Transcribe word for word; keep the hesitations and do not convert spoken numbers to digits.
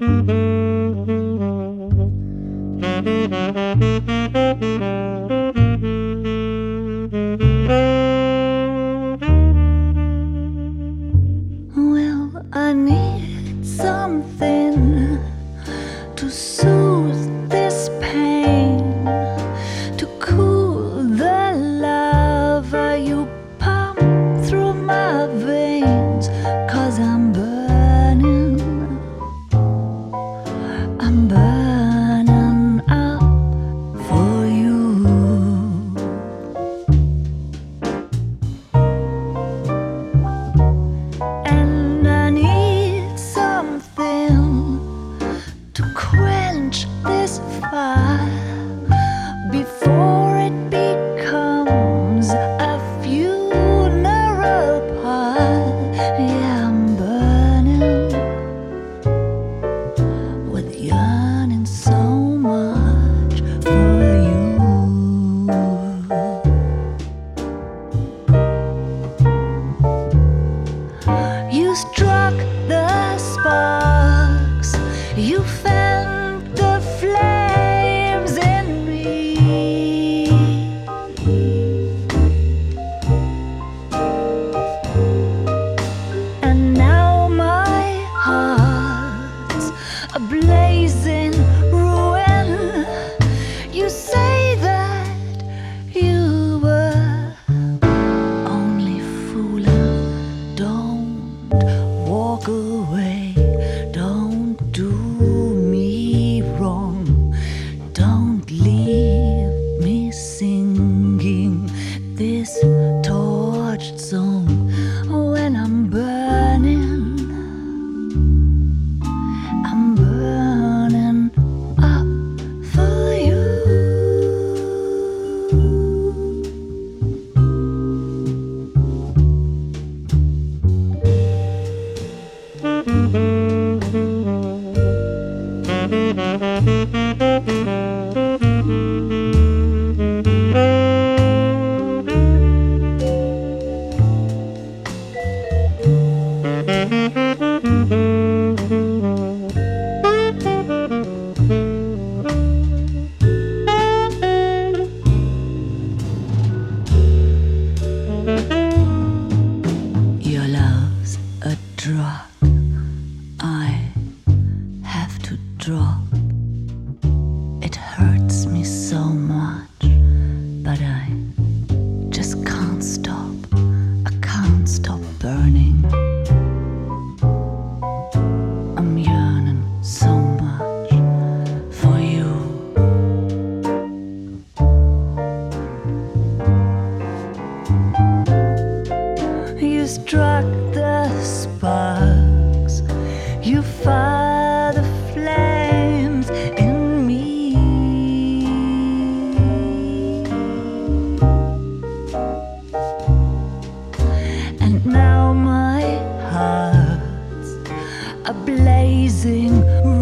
Well, I need something to soothe this pain, to cool the lava you pump through my veins. 'Cause I'm burning, I'm burning up for you. And I need something to quench this fire before it becomes a funeral pyre. Yeah, I'm burning with yearning so much for you. You struck the sparks, you felt the flames in me, and now my heart's a blazing ruin. You say that you were only fooling. Don't walk away, don't do me wrong, don't leave me singing this torched song when I'm burning, I'm burning up for you. Your love's a drug I have to drop. It hurts me so much, but I just can't stop. I can't stop burning. I'm yearning so much for you. You struck the sparks, you fire the flames in me, and now my heart's a blazing